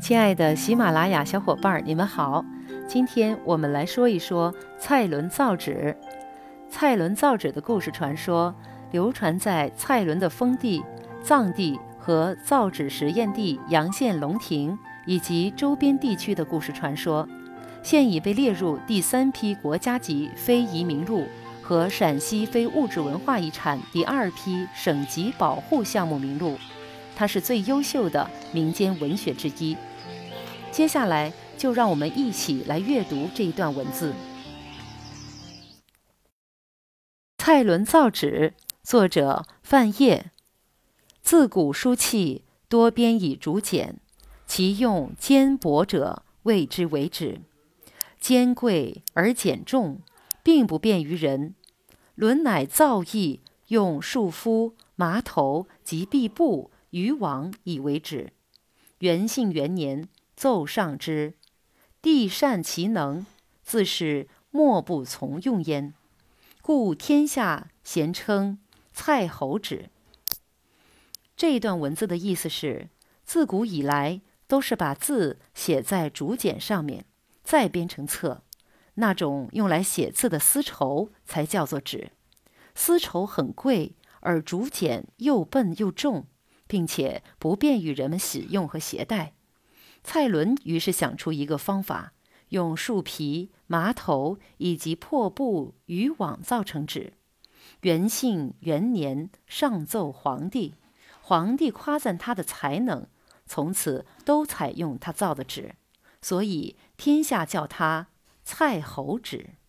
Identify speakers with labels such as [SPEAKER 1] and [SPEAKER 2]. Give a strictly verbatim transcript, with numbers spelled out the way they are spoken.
[SPEAKER 1] 亲爱的喜马拉雅小伙伴，你们好！今天我们来说一说蔡伦造纸。蔡伦造纸的故事传说流传在蔡伦的封地、藏地和造纸实验地阳县龙亭以及周边地区的故事传说，现已被列入第三批国家级非遗名录和陕西非物质文化遗产第二批省级保护项目名录。它是最优秀的民间文学之一。接下来就让我们一起来阅读这一段文字。蔡伦造纸，作者范晔。自古书契多编以竹简，其用坚薄者谓之为纸。坚贵而简重，并不便于人。伦乃造诣，用束肤、麻头及壁布、渔网以为纸。元信元年，奏上之，帝善其能，自是莫不从用焉，故天下咸称蔡侯纸。这一段文字的意思是，自古以来都是把字写在竹简上面，再编成册，那种用来写字的丝绸才叫做纸。丝绸很贵，而竹简又笨又重，并且不便于人们使用和携带。蔡伦于是想出一个方法，用树皮、麻头以及破布、渔网造成纸。元信元年，上奏皇帝，皇帝夸赞他的才能，从此都采用他造的纸，所以天下叫他蔡侯纸。